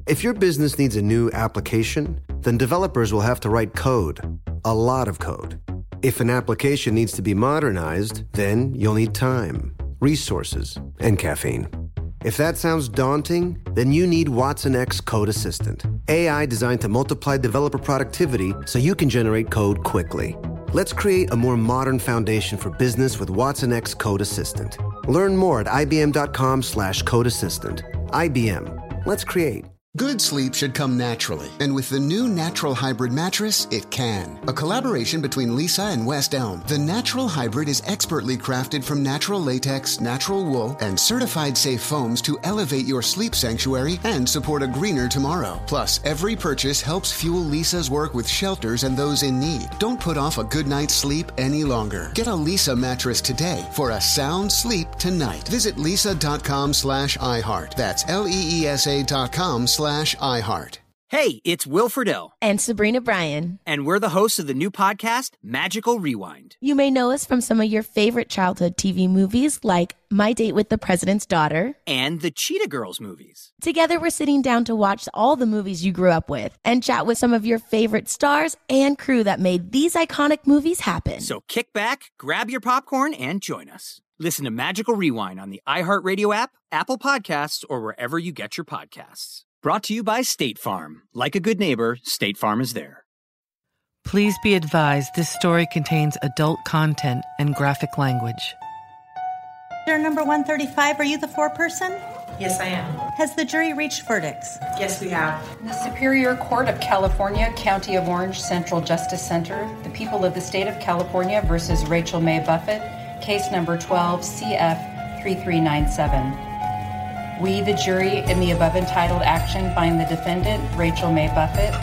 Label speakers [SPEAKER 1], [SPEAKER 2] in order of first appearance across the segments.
[SPEAKER 1] If your business needs a new application, then developers will have to write code, a lot of code. If an application needs to be modernized, then you'll need time, resources, and caffeine. If that sounds daunting, then you need Watson X Code Assistant, AI designed to multiply developer productivity so you can generate code quickly. Let's create a more modern foundation for business with Watson X Code Assistant. Learn more at ibm.com/code assistant. IBM. Let's create.
[SPEAKER 2] Good sleep should come naturally, and with the new Natural Hybrid mattress, it can. A collaboration between Lisa and West Elm, the Natural Hybrid is expertly crafted from natural latex, natural wool, and certified safe foams to elevate your sleep sanctuary and support a greener tomorrow. Plus, every purchase helps fuel Lisa's work with shelters and those in need. Don't put off a good night's sleep any longer. Get a Lisa mattress today for a sound sleep tonight. Visit lisa.com/iHeart. That's LEESA.com/iHeart.
[SPEAKER 3] Hey, it's Will Friedle.
[SPEAKER 4] And Sabrina Bryan.
[SPEAKER 3] And we're the hosts of the new podcast, Magical Rewind.
[SPEAKER 4] You may know us from some of your favorite childhood TV movies like My Date with the President's Daughter.
[SPEAKER 3] And the Cheetah Girls movies.
[SPEAKER 4] Together, we're sitting down to watch all the movies you grew up with and chat with some of your favorite stars and crew that made these iconic movies happen.
[SPEAKER 3] So kick back, grab your popcorn, and join us. Listen to Magical Rewind on the iHeartRadio app, Apple Podcasts, or wherever you get your podcasts. Brought to you by State Farm. Like a good neighbor, State Farm is there.
[SPEAKER 5] Please be advised this story contains adult content and graphic language.
[SPEAKER 6] Juror number 135, are you the foreperson?
[SPEAKER 7] Yes, I am.
[SPEAKER 6] Has the jury reached verdicts?
[SPEAKER 7] Yes, we have. The Superior Court of California, County of Orange, Central Justice Center, the people of the state of California versus Rachel May Buffett, case number 12 CF 3397. We, the jury, in the above entitled action, find the defendant, Rachel May Buffett,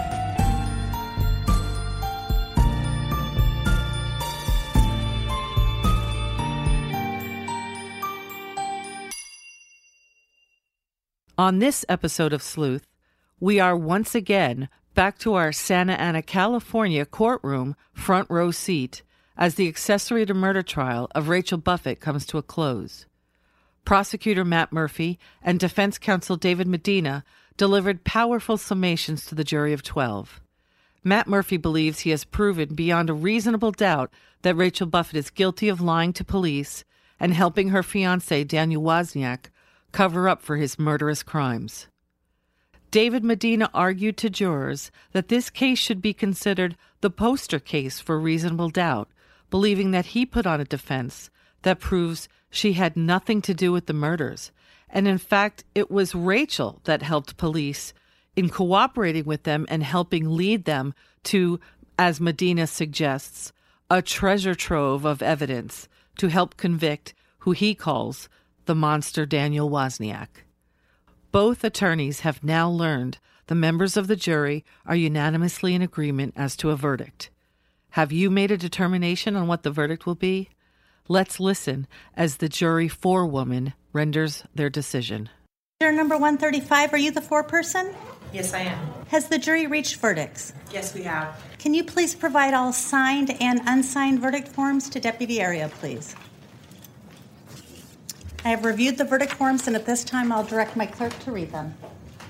[SPEAKER 5] On this episode of Sleuth, we are once again back to our Santa Ana, California courtroom front row seat as the accessory to murder trial of Rachel Buffett comes to a close. Prosecutor Matt Murphy and defense counsel David Medina delivered powerful summations to the jury of 12. Matt Murphy believes he has proven beyond a reasonable doubt that Rachel Buffett is guilty of lying to police and helping her fiancé, Daniel Wozniak, cover up for his murderous crimes. David Medina argued to jurors that this case should be considered the poster case for reasonable doubt, believing that he put on a defense that proves she had nothing to do with the murders, and in fact, it was Rachel that helped police in cooperating with them and helping lead them to, as Medina suggests, a treasure trove of evidence to help convict who he calls the monster Daniel Wozniak. Both attorneys have now learned the members of the jury are unanimously in agreement as to a verdict. Have you made a determination on what the verdict will be? Let's listen as the jury forewoman renders their decision.
[SPEAKER 6] Juror number 135, are you the foreperson?
[SPEAKER 7] Yes, I am.
[SPEAKER 6] Has the jury reached verdicts?
[SPEAKER 7] Yes, we have.
[SPEAKER 6] Can you please provide all signed and unsigned verdict forms to Deputy Area, please? I have reviewed the verdict forms, and at this time I'll direct my clerk to read them.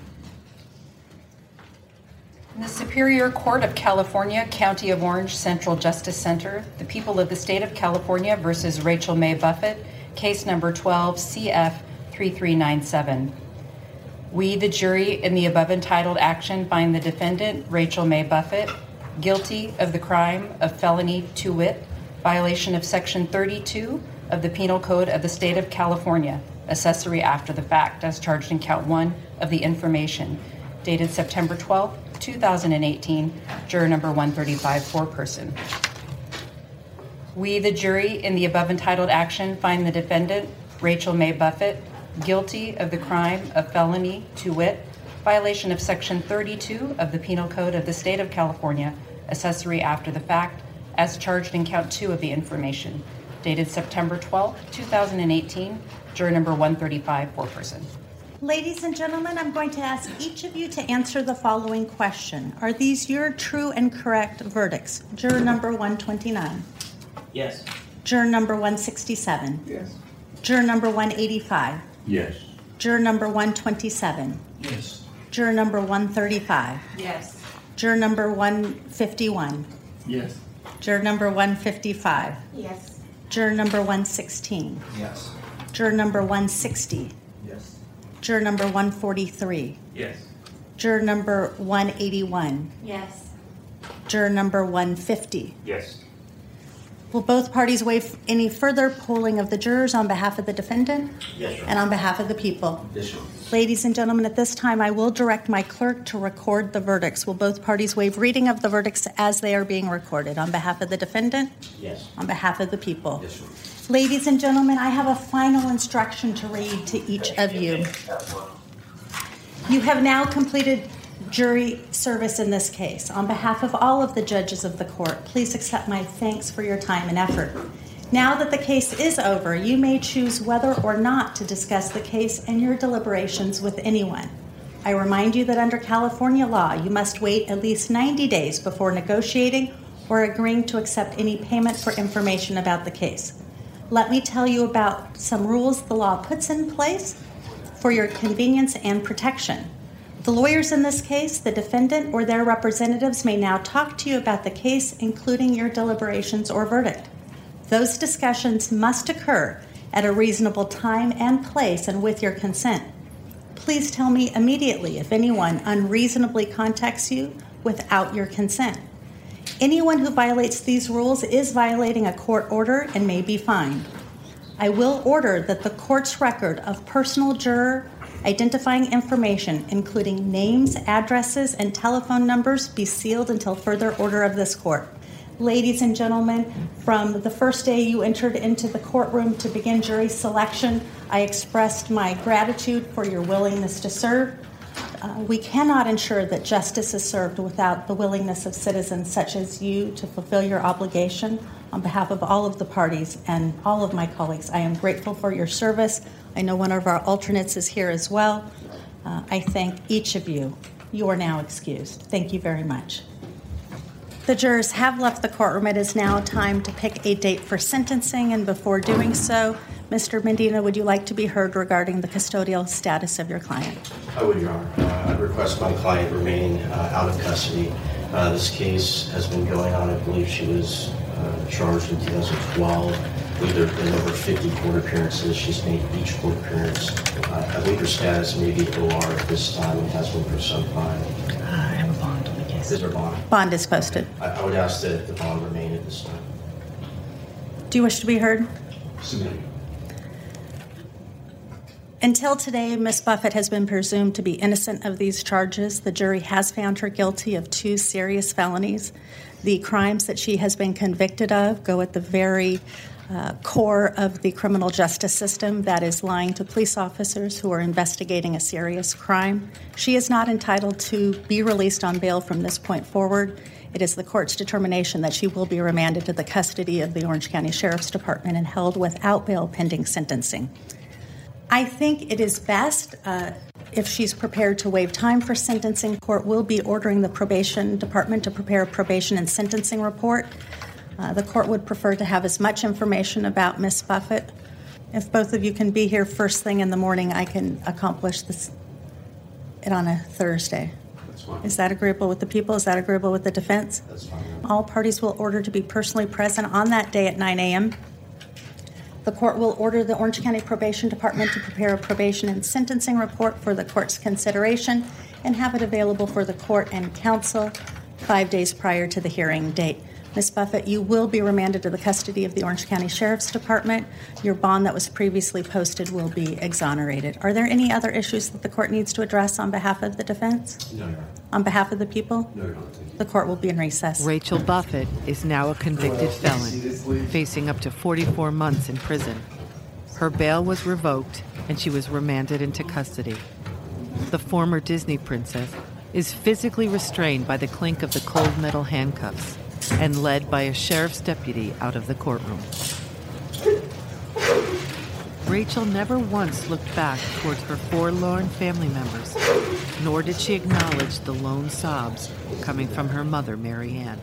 [SPEAKER 7] In the Superior Court of California, County of Orange, Central Justice Center, the people of the state of California versus Rachel May Buffett, case number 12 CF 3397. We, the jury, in the above entitled action, find the defendant, Rachel May Buffett, guilty of the crime of felony to wit, violation of Section 32 of the Penal Code of the State of California, accessory after the fact, as charged in Count 1 of the information, dated September 12, 2018, juror number 135, foreperson. We, the jury, in the above entitled action, find the defendant, Rachel May Buffett, guilty of the crime of felony to wit, violation of Section 32 of the Penal Code of the State of California, accessory after the fact, as charged in Count 2 of the information, dated September 12, 2018, juror number 135, foreperson.
[SPEAKER 6] Ladies and gentlemen, I'm going to ask each of you to answer the following question. Are these your true and correct verdicts? Juror number 129.
[SPEAKER 8] Yes.
[SPEAKER 6] Juror number 167.
[SPEAKER 8] Yes.
[SPEAKER 6] Juror number 185.
[SPEAKER 8] Yes.
[SPEAKER 6] Juror number 127.
[SPEAKER 8] Yes.
[SPEAKER 6] Juror number 135.
[SPEAKER 8] Yes.
[SPEAKER 6] Juror number 151.
[SPEAKER 9] Yes.
[SPEAKER 6] Juror number 155.
[SPEAKER 8] Yes.
[SPEAKER 6] Juror number 116.
[SPEAKER 9] Yes.
[SPEAKER 6] Juror number 160.
[SPEAKER 9] Yes.
[SPEAKER 6] Juror number 143.
[SPEAKER 9] Yes.
[SPEAKER 6] Juror number 181.
[SPEAKER 8] Yes.
[SPEAKER 6] Juror number 150.
[SPEAKER 9] Yes.
[SPEAKER 6] Will both parties waive any further polling of the jurors on behalf of the defendant?
[SPEAKER 9] Yes, Your Honor.
[SPEAKER 6] And on behalf of the people?
[SPEAKER 9] Yes, Your Honor.
[SPEAKER 6] Ladies and gentlemen, at this time, I will direct my clerk to record the verdicts. Will both parties waive reading of the verdicts as they are being recorded? On behalf of the defendant?
[SPEAKER 9] Yes.
[SPEAKER 6] On behalf of the people?
[SPEAKER 9] Yes, Your Honor.
[SPEAKER 6] Ladies and gentlemen, I have a final instruction to read to each of you. You have now completed jury service in this case. On behalf of all of the judges of the court, please accept my thanks for your time and effort. Now that the case is over, you may choose whether or not to discuss the case and your deliberations with anyone. I remind you that under California law, you must wait at least 90 days before negotiating or agreeing to accept any payment for information about the case. Let me tell you about some rules the law puts in place for your convenience and protection. The lawyers in this case, the defendant or their representatives, may now talk to you about the case, including your deliberations or verdict. Those discussions must occur at a reasonable time and place and with your consent. Please tell me immediately if anyone unreasonably contacts you without your consent. Anyone who violates these rules is violating a court order and may be fined. I will order that the court's record of personal juror identifying information, including names, addresses, and telephone numbers, be sealed until further order of this court. Ladies and gentlemen, from the first day you entered into the courtroom to begin jury selection, I expressed my gratitude for your willingness to serve. We cannot ensure that justice is served without the willingness of citizens such as you to fulfill your obligation. On behalf of all of the parties and all of my colleagues, I am grateful for your service. I know one of our alternates is here as well. I thank each of you. You are now excused. Thank you very much. The jurors have left the courtroom. It is now time to pick a date for sentencing, and before doing so, Mr. Medina, would you like to be heard regarding the custodial status of your client?
[SPEAKER 10] I would, Your Honor. I request my client remain out of custody. This case has been going on. I believe she was charged in 2012. I believe there have been over 50 court appearances. She's made each court appearance. I believe her status may be OR at this time and has been for some time.
[SPEAKER 8] I have a bond on the case.
[SPEAKER 10] Is there a bond?
[SPEAKER 6] Bond is posted.
[SPEAKER 10] I would ask that the bond remain at this time.
[SPEAKER 6] Do you wish to be heard?
[SPEAKER 10] Submitted.
[SPEAKER 6] Until today, Ms. Buffett has been presumed to be innocent of these charges. The jury has found her guilty of 2 serious felonies. The crimes that she has been convicted of go at the very core of the criminal justice system, that is lying to police officers who are investigating a serious crime. She is not entitled to be released on bail from this point forward. It is the court's determination that she will be remanded to the custody of the Orange County Sheriff's Department and held without bail pending sentencing. I think it is best if she's prepared to waive time for sentencing. Court will be ordering the probation department to prepare a probation and sentencing report. The court would prefer to have as much information about Ms. Buffett. If both of you can be here first thing in the morning, I can accomplish it on a Thursday.
[SPEAKER 10] That's fine.
[SPEAKER 6] Is that agreeable with the people? Is that agreeable with the defense?
[SPEAKER 10] That's fine.
[SPEAKER 6] All parties will order to be personally present on that day at 9 a.m. The court will order the Orange County Probation Department to prepare a probation and sentencing report for the court's consideration and have it available for the court and counsel 5 days prior to the hearing date. Ms. Buffett, you will be remanded to the custody of the Orange County Sheriff's Department. Your bond that was previously posted will be exonerated. Are there any other issues that the court needs to address on behalf of the defense?
[SPEAKER 10] No, Your Honor.
[SPEAKER 6] On behalf of the people?
[SPEAKER 10] No, Your Honor. Thank you.
[SPEAKER 6] The court will be in recess.
[SPEAKER 5] Rachel Buffett is now a convicted felon, facing up to 44 months in prison. Her bail was revoked, and she was remanded into custody. The former Disney princess is physically restrained by the clink of the cold metal handcuffs and led by a sheriff's deputy out of the courtroom. Rachel never once looked back towards her forlorn family members, nor did she acknowledge the lone sobs coming from her mother, Mary Ann.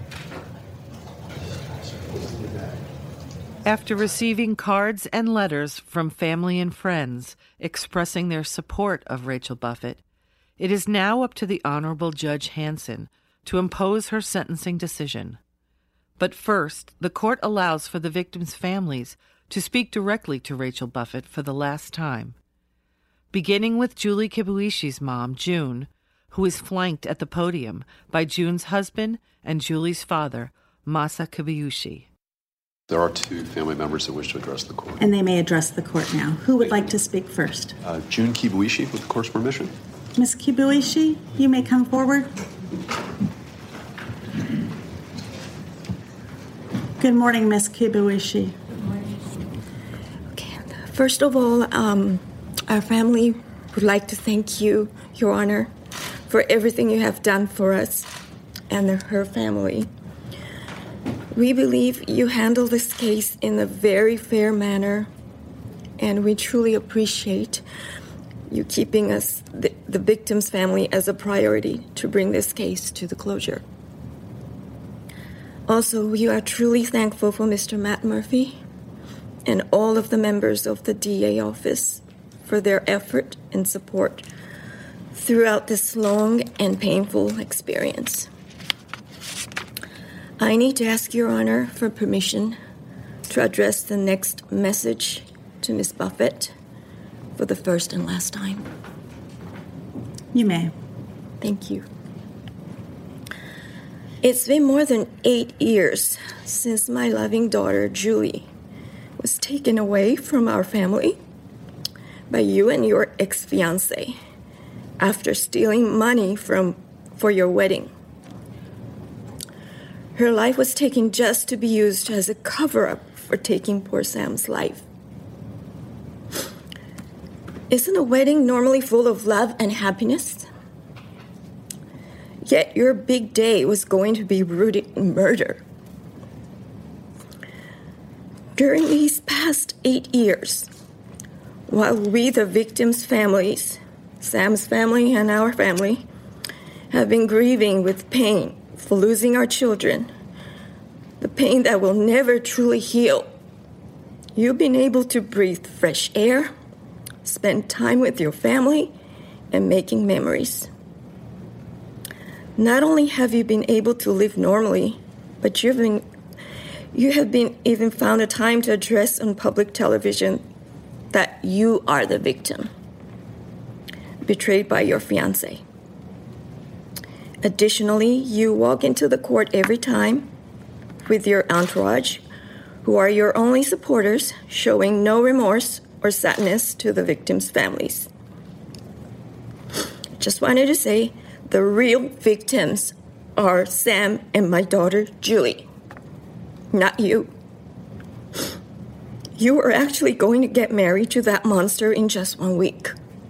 [SPEAKER 5] After receiving cards and letters from family and friends expressing their support of Rachel Buffett, It is now up to the Honorable Judge Hanson to impose her sentencing decision. But first, the court allows for the victims' families to speak directly to Rachel Buffett for the last time. Beginning with Julie Kibuishi's mom, June, who is flanked at the podium by June's husband and Julie's father, Masa Kibuishi.
[SPEAKER 9] There are two family members that wish to address the court.
[SPEAKER 6] And they may address the court now. Who would like to speak first?
[SPEAKER 9] June Kibuishi, with the court's permission.
[SPEAKER 6] Ms. Kibuishi, you may come forward. Good morning, Ms. Kibuishi.
[SPEAKER 11] Good morning. Okay. First of all, our family would like to thank you, Your Honor, for everything you have done for us and her family. We believe you handled this case in a very fair manner, and we truly appreciate you keeping us, the victim's family, as a priority to bring this case to the closure. Also, we are truly thankful for Mr. Matt Murphy and all of the members of the DA office for their effort and support throughout this long and painful experience. I need to ask Your Honor for permission to address the next message to Ms. Buffett for the first and last time.
[SPEAKER 6] You may.
[SPEAKER 11] Thank you. It's been more than 8 years since my loving daughter, Julie, was taken away from our family by you and your ex-fiancé after stealing money for your wedding. Her life was taken just to be used as a cover-up for taking poor Sam's life. Isn't a wedding normally full of love and happiness? Yet your big day was going to be rooted in murder. During these past 8 years, while we, the victims' families, Sam's family and our family, have been grieving with pain for losing our children, the pain that will never truly heal, you've been able to breathe fresh air, spend time with your family, and making memories. Not only have you been able to live normally, but you have been even found a time to address on public television that you are the victim, betrayed by your fiancé. Additionally, you walk into the court every time with your entourage, who are your only supporters, showing no remorse or sadness to the victims' families. Just wanted to say, the real victims are Sam and my daughter, Julie, not you. You were actually going to get married to that monster in just 1 week.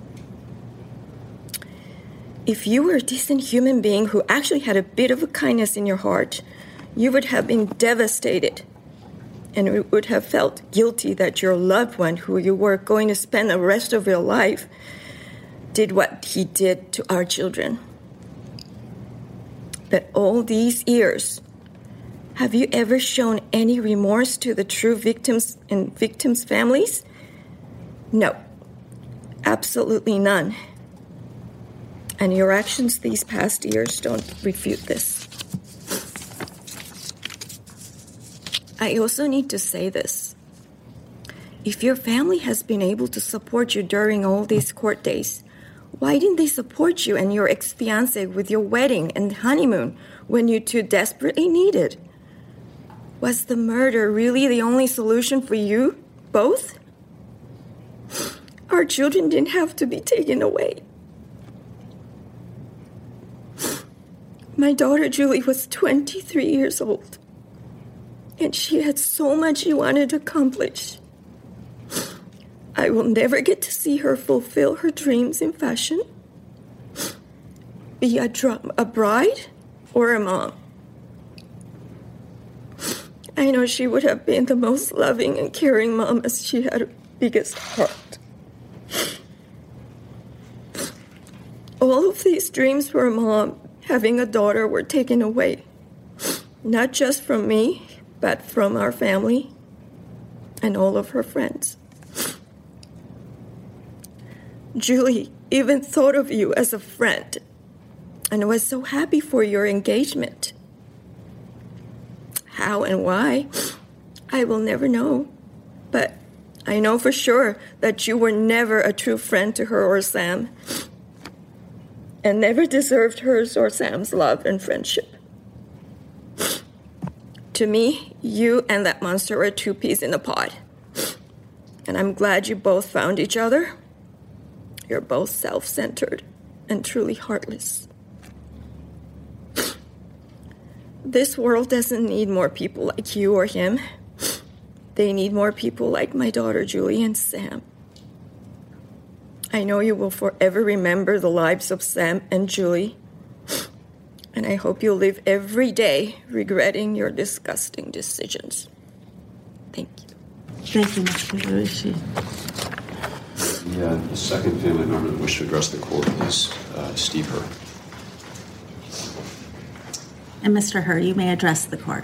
[SPEAKER 11] If you were a decent human being who actually had a bit of a kindness in your heart, you would have been devastated and would have felt guilty that your loved one, who you were going to spend the rest of your life, did what he did to our children. But all these years, have you ever shown any remorse to the true victims and victims' families? No, absolutely none. And your actions these past years don't refute this. I also need to say this. If your family has been able to support you during all these court days, why didn't they support you and your ex-fiancé with your wedding and honeymoon when you two desperately needed? Was the murder really the only solution for you both? Our children didn't have to be taken away. My daughter Julie was 23 years old, and she had so much she wanted to accomplish. I will never get to see her fulfill her dreams in fashion, be a bride, or a mom. I know she would have been the most loving and caring mom, as she had her biggest heart. All of these dreams for a mom, having a daughter, were taken away. Not just from me, but from our family and all of her friends. Julie even thought of you as a friend and was so happy for your engagement. How and why, I will never know. But I know for sure that you were never a true friend to her or Sam, and never deserved hers or Sam's love and friendship. To me, you and that monster are two peas in a pod. And I'm glad you both found each other. You're both self-centered and truly heartless. This world doesn't need more people like you or him. They need more people like my daughter Julie and Sam. I know you will forever remember the lives of Sam and Julie, and I hope you'll live every day regretting your disgusting decisions. Thank you.
[SPEAKER 8] Thank you, Ms. Kibuishi.
[SPEAKER 9] The second family member that wished to address the court is Steve Herr.
[SPEAKER 12] And Mr. Herr, you may address the court.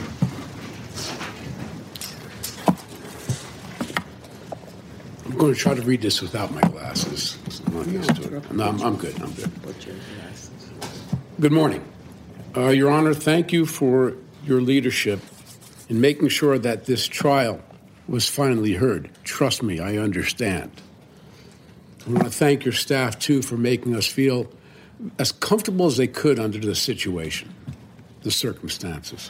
[SPEAKER 13] I'm going to try to read this without my glasses. I'm not used to it. No, I'm good. I'm good. Good morning. Your Honor, thank you for your leadership in making sure that this trial was finally heard. Trust me, I understand. I want to thank your staff, too, for making us feel as comfortable as they could under the situation, the circumstances.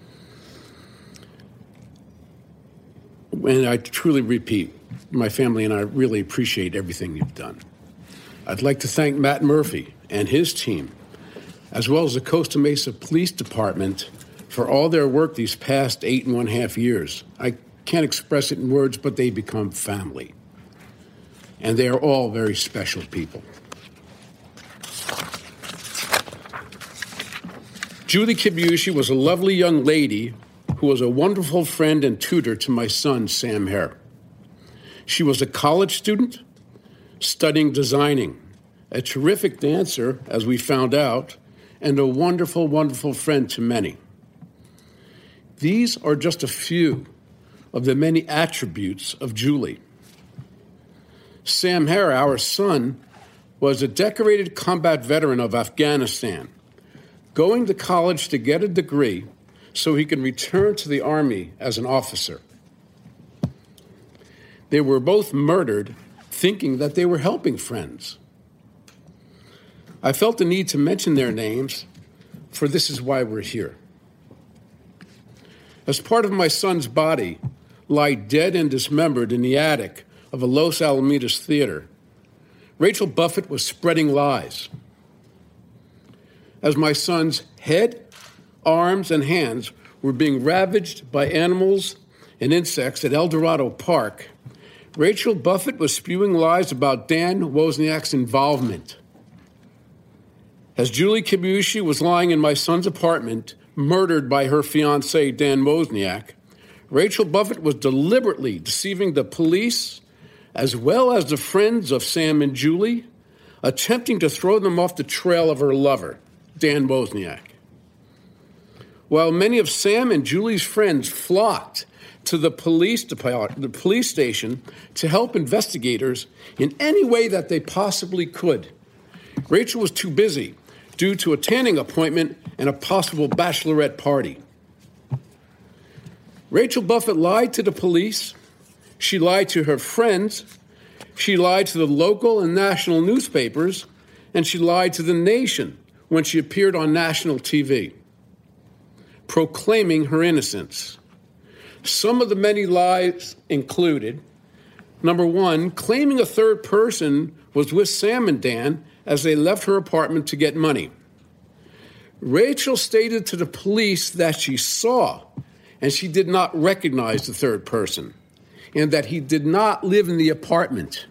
[SPEAKER 13] And I truly repeat, my family and I really appreciate everything you've done. I'd like to thank Matt Murphy and his team, as well as the Costa Mesa Police Department, for all their work these past 8.5 years. I can't express it in words, but they become family. And they are all very special people. Julie Kibuishi was a lovely young lady who was a wonderful friend and tutor to my son, Sam Herr. She was a college student studying designing, a terrific dancer, as we found out, and a wonderful, wonderful friend to many. These are just a few of the many attributes of Julie. Sam Herr, our son, was a decorated combat veteran of Afghanistan, going to college to get a degree so he could return to the Army as an officer. They were both murdered, thinking that they were helping friends. I felt the need to mention their names, for this is why we're here. As part of my son's body lie dead and dismembered in the attic of a Los Alamitos theater, Rachel Buffett was spreading lies. As my son's head, arms, and hands were being ravaged by animals and insects at El Dorado Park, Rachel Buffett was spewing lies about Dan Wozniak's involvement. As Julie Kibuishi was lying in my son's apartment, murdered by her fiancé, Dan Wozniak, Rachel Buffett was deliberately deceiving the police, as well as the friends of Sam and Julie, attempting to throw them off the trail of her lover, Dan Wozniak. While many of Sam and Julie's friends flocked to the police station to help investigators in any way that they possibly could, Rachel was too busy due to a tanning appointment and a possible bachelorette party. Rachel Buffett lied to the police. She lied to her friends. She lied to the local and national newspapers. And she lied to the nation when she appeared on national TV, proclaiming her innocence. Some of the many lies included, number one, claiming a third person was with Sam and Dan as they left her apartment to get money. Rachel stated to the police that she saw and she did not recognize the third person, and that he did not live in the apartment.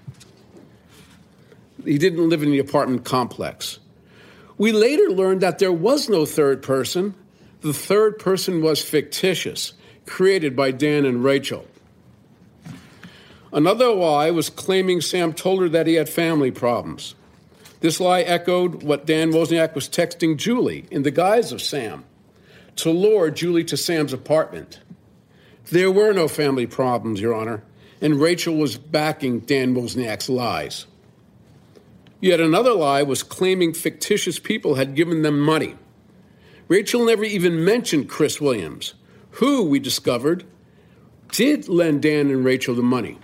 [SPEAKER 13] He didn't live in the apartment complex. We later learned that there was no third person. The third person was fictitious, created by Dan and Rachel. Another lie was claiming Sam told her that he had family problems. This lie echoed what Dan Wozniak was texting Julie in the guise of Sam to lure Julie to Sam's apartment. There were no family problems, Your Honor, and Rachel was backing Dan Wozniak's lies. Yet another lie was claiming fictitious people had given them money. Rachel never even mentioned Chris Williams, who, we discovered, did lend Dan and Rachel the money.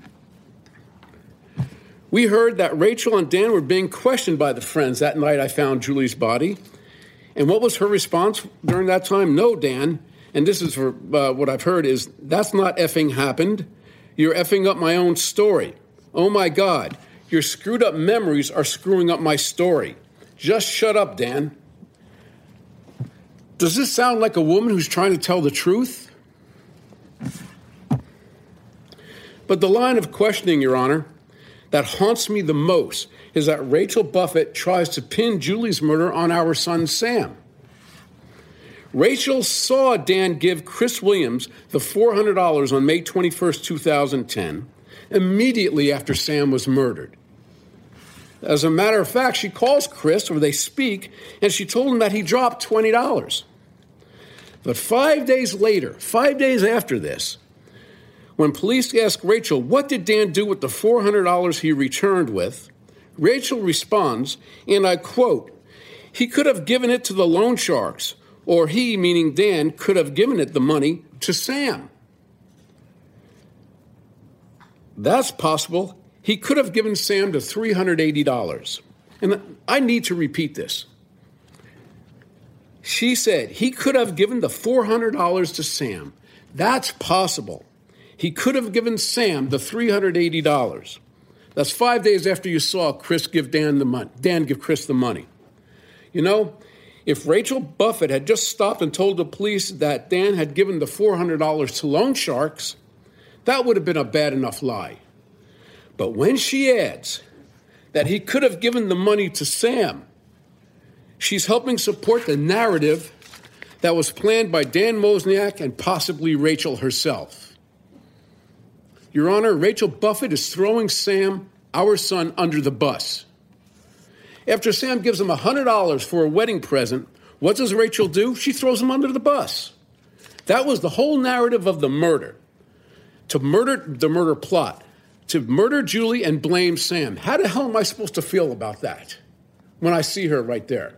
[SPEAKER 13] We heard that Rachel and Dan were being questioned by the friends that night I found Julie's body. And what was her response during that time? No, Dan, and this is for what I've heard, is that's not effing happened. You're effing up my own story. Oh my God, your screwed up memories are screwing up my story. Just shut up, Dan. Does this sound like a woman who's trying to tell the truth? But the line of questioning, Your Honor, that haunts me the most is that Rachel Buffett tries to pin Julie's murder on our son, Sam. Rachel saw Dan give Chris Williams the $400 on May 21st, 2010, immediately after Sam was murdered. As a matter of fact, she calls Chris, or they speak, and she told him that he dropped $20. But 5 days later, 5 days after this, when police asked Rachel, what did Dan do with the $400 he returned with, Rachel responds, and I quote, he could have given it to the loan sharks, or he, meaning Dan, could have given it the money to Sam. That's possible. He could have given Sam the $380. And I need to repeat this. She said he could have given the $400 to Sam. That's possible. He could have given Sam the $380. That's 5 days after you saw Chris give Dan the money. Dan give Chris the money. You know, if Rachel Buffett had just stopped and told the police that Dan had given the $400 to loan sharks, that would have been a bad enough lie. But when she adds that he could have given the money to Sam, she's helping support the narrative that was planned by Dan Mosniak and possibly Rachel herself. Your Honor, Rachel Buffett is throwing Sam, our son, under the bus. After Sam gives him $100 for a wedding present, what does Rachel do? She throws him under the bus. That was the whole narrative of the murder. To murder the murder plot. To murder Julie and blame Sam. How the hell am I supposed to feel about that when I see her right there?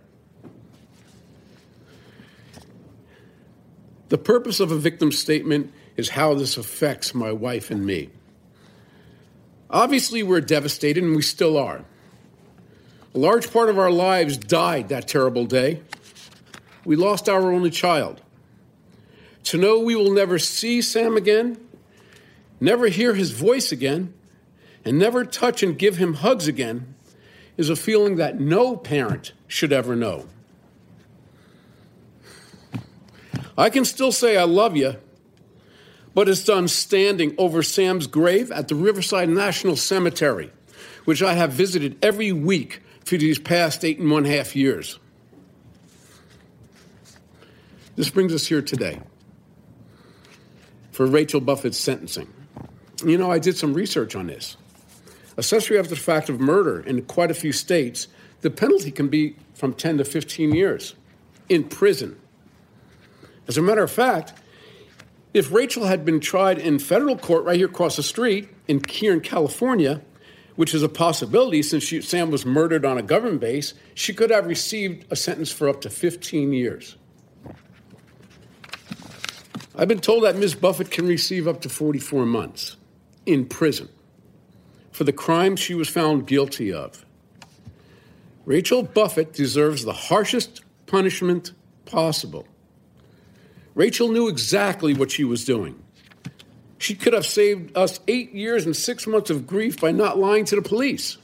[SPEAKER 13] The purpose of a victim statement is how this affects my wife and me. Obviously, we're devastated, and we still are. A large part of our lives died that terrible day. We lost our only child. To know we will never see Sam again, never hear his voice again, and never touch and give him hugs again is a feeling that no parent should ever know. I can still say I love you, but it's done standing over Sam's grave at the Riverside National Cemetery, which I have visited every week for these past 8.5 years. This brings us here today for Rachel Buffett's sentencing. You know, I did some research on this. Accessory after the fact of murder in quite a few states, the penalty can be from 10 to 15 years in prison. As a matter of fact, if Rachel had been tried in federal court right here across the street here in California, which is a possibility since Sam was murdered on a government base, she could have received a sentence for up to 15 years. I've been told that Ms. Buffett can receive up to 44 months in prison for the crime she was found guilty of. Rachel Buffett deserves the harshest punishment possible. Rachel knew exactly what she was doing. She could have saved us 8 years and 6 months of grief by not lying to the police.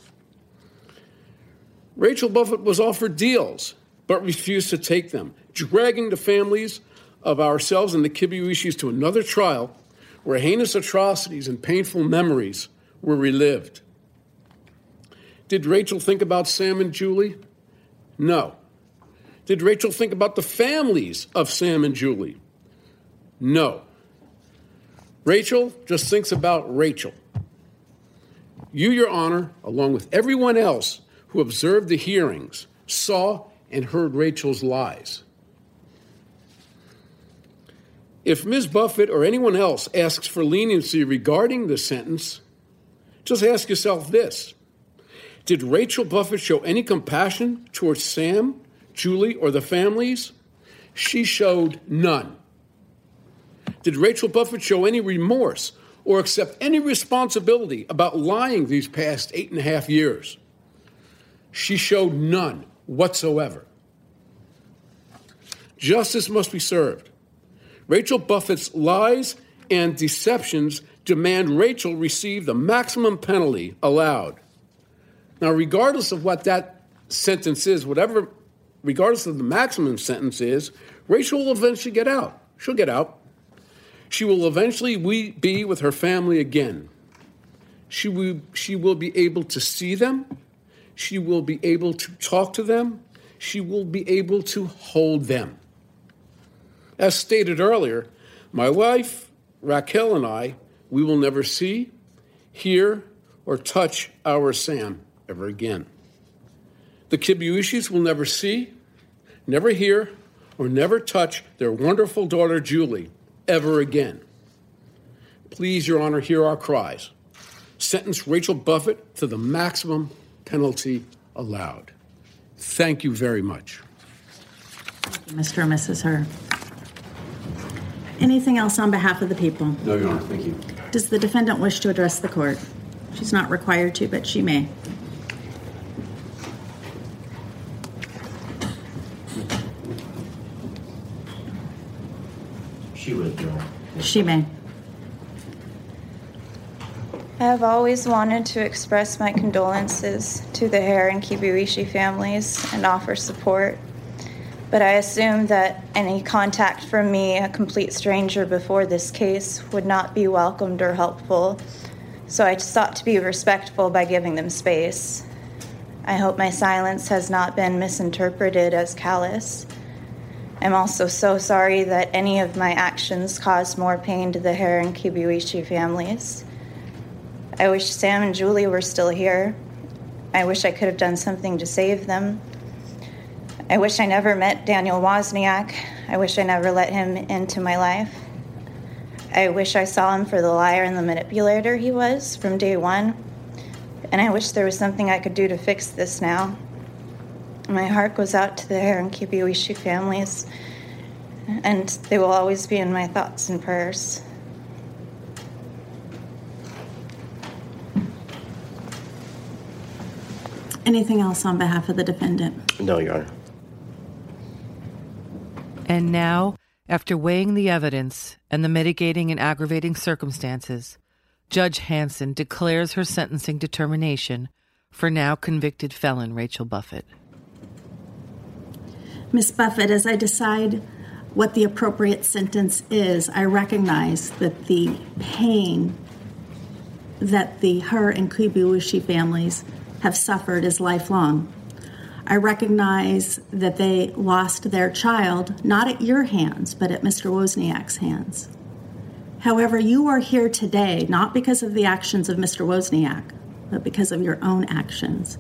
[SPEAKER 13] Rachel Buffett was offered deals, but refused to take them, dragging the families of ourselves and the Kibuishis to another trial where heinous atrocities and painful memories were relived. Did Rachel think about Sam and Julie? No. Did Rachel think about the families of Sam and Julie? No. Rachel just thinks about Rachel. You, Your Honor, along with everyone else who observed the hearings, saw and heard Rachel's lies. If Ms. Buffett or anyone else asks for leniency regarding the sentence, just ask yourself this. Did Rachel Buffett show any compassion towards Sam, Julie, or the families? She showed none. Did Rachel Buffett show any remorse or accept any responsibility about lying these past 8.5 years? She showed none whatsoever. Justice must be served. Rachel Buffett's lies and deceptions demand Rachel receive the maximum penalty allowed. Now, regardless of what that sentence is, regardless of the maximum sentence is, Rachel will eventually get out. She'll get out. She will eventually be with her family again. She will be able to see them. She will be able to talk to them. She will be able to hold them. As stated earlier, my wife, Raquel, and I, we will never see, hear, or touch our Sam ever again. The Kibuishis will never see, never hear, or never touch their wonderful daughter, Julie, ever again. Please, Your Honor, hear our cries. Sentence Rachel Buffett to the maximum penalty allowed. Thank you very much.
[SPEAKER 12] Thank you, Mr. and Mrs. Herr. Anything else on behalf of the people?
[SPEAKER 9] No, Your Honor, thank you.
[SPEAKER 12] Does the defendant wish to address the court? She's not required to, but she may.
[SPEAKER 10] She would, Your Honor.
[SPEAKER 12] She may.
[SPEAKER 14] I have always wanted to express my condolences to the Herr and Kibuishi families and offer support, but I assumed that any contact from me, a complete stranger before this case, would not be welcomed or helpful, so I sought to be respectful by giving them space. I hope my silence has not been misinterpreted as callous. I'm also so sorry that any of my actions caused more pain to the Herr and Kibuishi families. I wish Sam and Julie were still here. I wish I could have done something to save them. I wish I never met Daniel Wozniak. I wish I never let him into my life. I wish I saw him for the liar and the manipulator he was from day one. And I wish there was something I could do to fix this now. My heart goes out to the Herr and Kibuishi families, and they will always be in my thoughts and prayers.
[SPEAKER 12] Anything else on behalf of the defendant?
[SPEAKER 10] No, Your Honor.
[SPEAKER 5] And now, after weighing the evidence and the mitigating and aggravating circumstances, Judge Hanson declares her sentencing determination for now convicted felon Rachel Buffett.
[SPEAKER 12] Ms. Buffett, as I decide what the appropriate sentence is, I recognize that the pain that the Herr and Kibuishi families have suffered is lifelong. I recognize that they lost their child, not at your hands, but at Mr. Wozniak's hands. However, you are here today not because of the actions of Mr. Wozniak, but because of your own actions.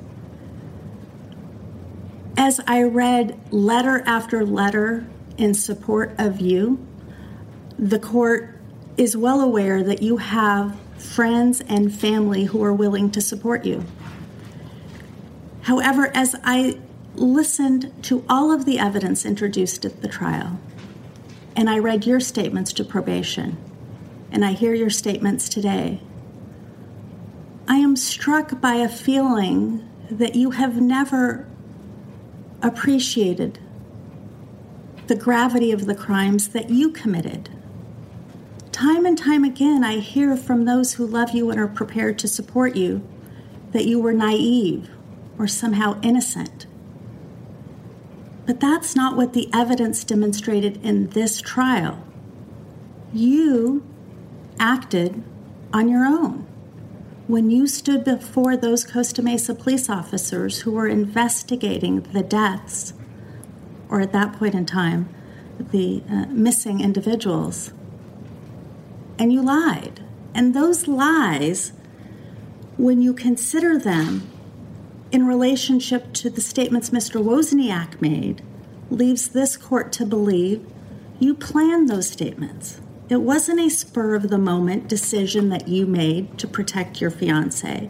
[SPEAKER 12] As I read letter after letter in support of you, the court is well aware that you have friends and family who are willing to support you. However, as I listened to all of the evidence introduced at the trial, and I read your statements to probation, and I hear your statements today, I am struck by a feeling that you have never appreciated the gravity of the crimes that you committed. Time and time again, I hear from those who love you and are prepared to support you that you were naive or somehow innocent. But that's not what the evidence demonstrated in this trial. You acted on your own. When you stood before those Costa Mesa police officers who were investigating the deaths, or at that point in time, the missing individuals, and you lied. And those lies, when you consider them in relationship to the statements Mr. Wozniak made, leaves this court to believe you planned those statements. It wasn't a spur-of-the-moment decision that you made to protect your fiancé,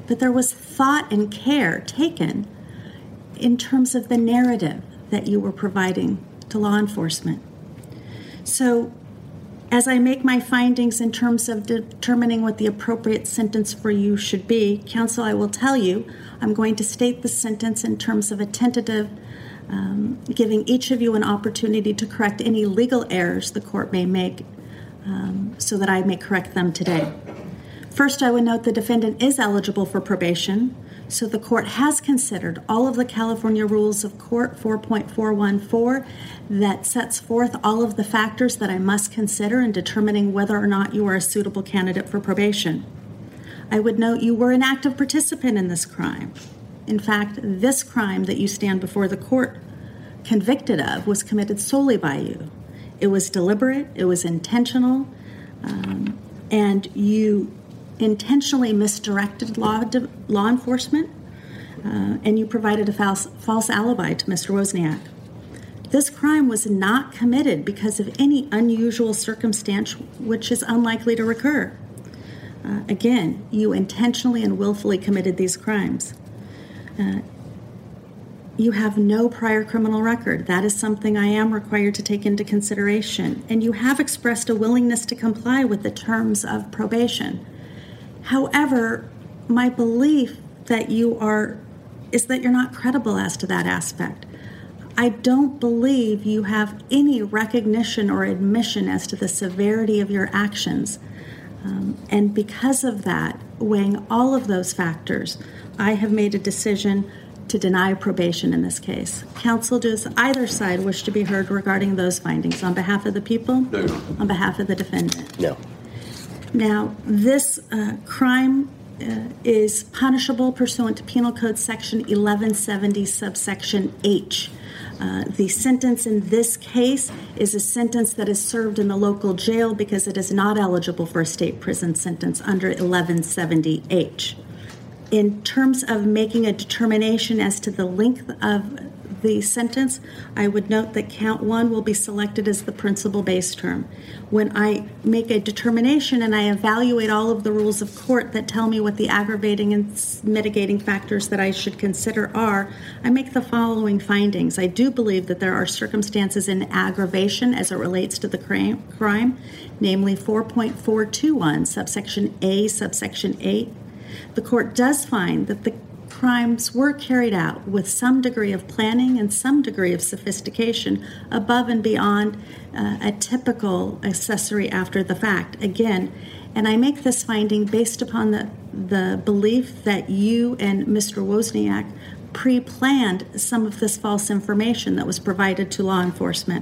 [SPEAKER 12] but there was thought and care taken in terms of the narrative that you were providing to law enforcement. So, as I make my findings in terms of determining what the appropriate sentence for you should be, counsel, I will tell you, I'm going to state the sentence in terms of a tentative, giving each of you an opportunity to correct any legal errors the court may make so that I may correct them today. First, I would note the defendant is eligible for probation, so the court has considered all of the California Rules of Court 4.414 that sets forth all of the factors that I must consider in determining whether or not you are a suitable candidate for probation. I would note you were an active participant in this crime. In fact, this crime that you stand before the court convicted of was committed solely by you. It was deliberate, it was intentional, and you intentionally misdirected law enforcement, and you provided a false alibi to Mr. Wozniak. This crime was not committed because of any unusual circumstance which is unlikely to recur. Again, you intentionally and willfully committed these crimes. You have no prior criminal record. That is something I am required to take into consideration. And you have expressed a willingness to comply with the terms of probation. However, my belief that is that you're not credible as to that aspect. I don't believe you have any recognition or admission as to the severity of your actions. And because of that, weighing all of those factors, I have made a decision to deny probation in this case. Counsel, does either side wish to be heard regarding those findings on behalf of the people?
[SPEAKER 9] No.
[SPEAKER 12] On behalf of the defendant?
[SPEAKER 10] No.
[SPEAKER 12] Now, this crime is punishable pursuant to Penal Code Section 1170, subsection H. The sentence in this case is a sentence that is served in the local jail because it is not eligible for a state prison sentence under 1170H. In terms of making a determination as to the length of the sentence, I would note that count 1 will be selected as the principal base term. When I make a determination and I evaluate all of the rules of court that tell me what the aggravating and mitigating factors that I should consider are, I make the following findings. I do believe that there are circumstances in aggravation as it relates to the crime, namely 4.421, subsection A, subsection 8. The court does find that the crimes were carried out with some degree of planning and some degree of sophistication above and beyond a typical accessory after the fact. Again, and I make this finding based upon the belief that you and Mr. Wozniak pre-planned some of this false information that was provided to law enforcement.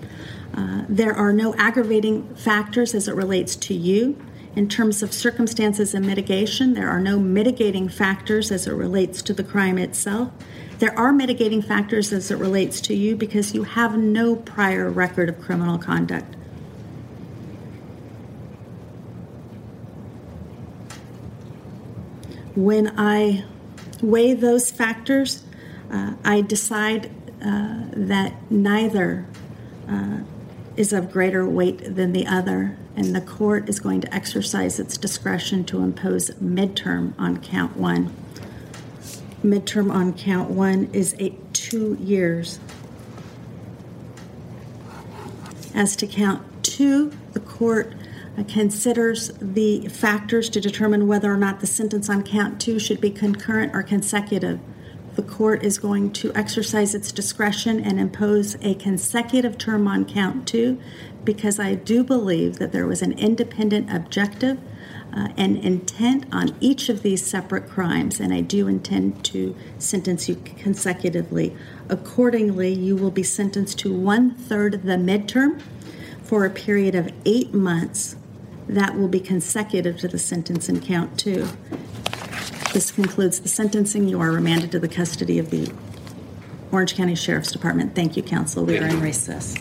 [SPEAKER 12] There are no aggravating factors as it relates to you. In terms of circumstances and mitigation, there are no mitigating factors as it relates to the crime itself. There are mitigating factors as it relates to you because you have no prior record of criminal conduct. When I weigh those factors, I decide that neither is of greater weight than the other, and the court is going to exercise its discretion to impose midterm on count 1. Midterm on count 1 is 2 years. As to count 2, the court considers the factors to determine whether or not the sentence on count 2 should be concurrent or consecutive. The court is going to exercise its discretion and impose a consecutive term on count 2 because I do believe that there was an independent objective and intent on each of these separate crimes, and I do intend to sentence you consecutively. Accordingly, you will be sentenced to 1/3 the midterm for a period of 8 months. That will be consecutive to the sentence in count 2. This concludes the sentencing. You are remanded to the custody of the Orange County Sheriff's Department. Thank you, counsel. We are in recess.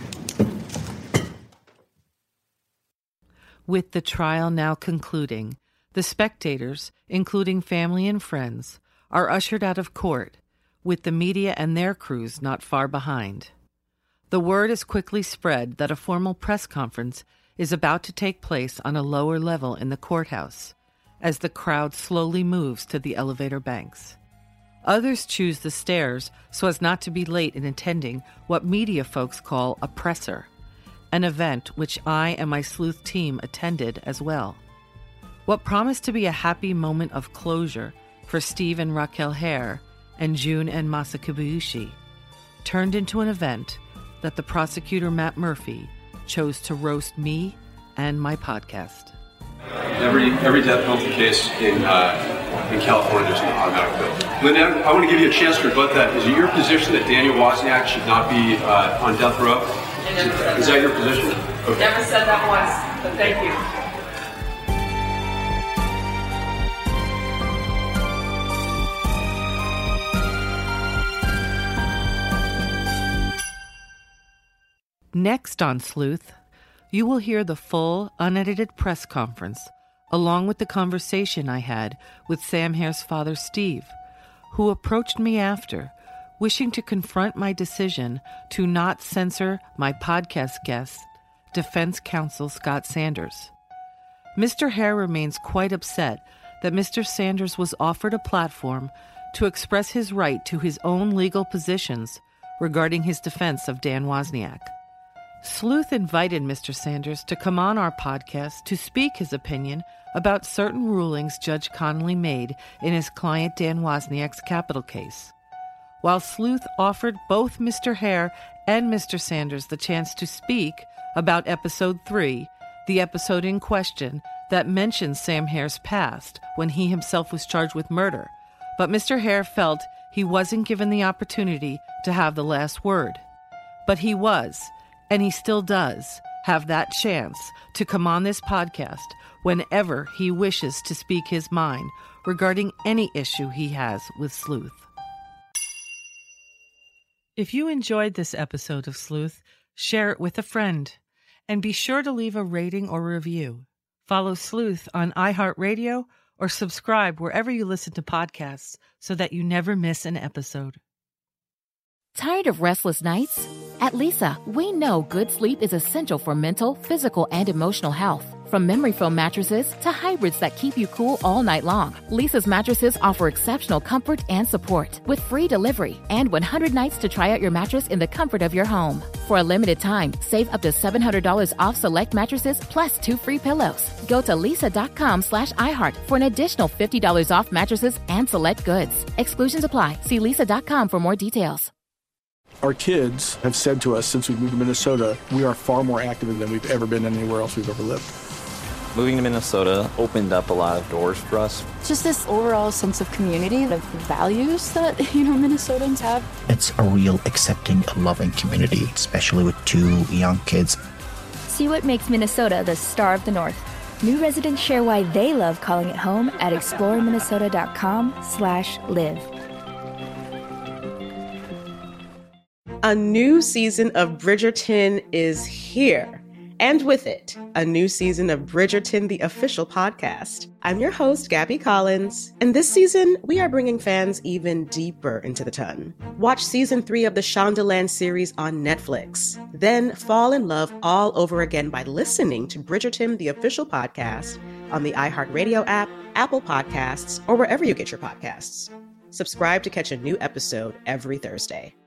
[SPEAKER 5] With the trial now concluding, the spectators, including family and friends, are ushered out of court, with the media and their crews not far behind. The word is quickly spread that a formal press conference is about to take place on a lower level in the courthouse, as the crowd slowly moves to the elevator banks. Others choose the stairs so as not to be late in attending what media folks call a presser, an event which I and my sleuth team attended as well. What promised to be a happy moment of closure for Steve and Raquel Hare and June and Masa Kibuishi turned into an event that the prosecutor Matt Murphy chose to roast me and my podcast.
[SPEAKER 9] Every death penalty case in California is an automatic bill. Linda, I want to give you a chance to rebut that. Is it your position that Daniel Wozniak should not be on death row? Is that your position? Okay.
[SPEAKER 15] Never said that once, but thank you.
[SPEAKER 5] Next on Sleuth, you will hear the full, unedited press conference, along with the conversation I had with Sam Hare's father, Steve, who approached me after, wishing to confront my decision to not censor my podcast guest, defense counsel Scott Sanders. Mr. Hare remains quite upset that Mr. Sanders was offered a platform to express his right to his own legal positions regarding his defense of Dan Wozniak. Sleuth invited Mr. Sanders to come on our podcast to speak his opinion about certain rulings Judge Connolly made in his client Dan Wozniak's capital case. While Sleuth offered both Mr. Hare and Mr. Sanders the chance to speak about Episode 3, the episode in question that mentions Sam Hare's past when he himself was charged with murder, but Mr. Hare felt he wasn't given the opportunity to have the last word. But he was, and he still does, have that chance to come on this podcast whenever he wishes to speak his mind regarding any issue he has with Sleuth. If you enjoyed this episode of Sleuth, share it with a friend, and be sure to leave a rating or review. Follow Sleuth on iHeartRadio or subscribe wherever you listen to podcasts so that you never miss an episode.
[SPEAKER 16] Tired of restless nights? At Leesa, we know good sleep is essential for mental, physical, and emotional health. From memory foam mattresses to hybrids that keep you cool all night long, Leesa's mattresses offer exceptional comfort and support with free delivery and 100 nights to try out your mattress in the comfort of your home. For a limited time, save up to $700 off select mattresses plus 2 free pillows. Go to leesa.com/iHeart for an additional $50 off mattresses and select goods. Exclusions apply. See leesa.com for more details.
[SPEAKER 17] Our kids have said to us since we moved to Minnesota, we are far more active than we've ever been anywhere else we've ever lived.
[SPEAKER 18] Moving to Minnesota opened up a lot of doors for us.
[SPEAKER 19] Just this overall sense of community, of values that, Minnesotans have.
[SPEAKER 20] It's a real accepting, loving community, especially with 2 young kids.
[SPEAKER 21] See what makes Minnesota the star of the North. New residents share why they love calling it home at exploreminnesota.com/live.
[SPEAKER 22] A new season of Bridgerton is here. And with it, a new season of Bridgerton, the official podcast. I'm your host, Gabby Collins, and this season, we are bringing fans even deeper into the ton. Watch season 3 of the Shondaland series on Netflix. Then fall in love all over again by listening to Bridgerton, the official podcast, on the iHeartRadio app, Apple Podcasts, or wherever you get your podcasts. Subscribe to catch a new episode every Thursday.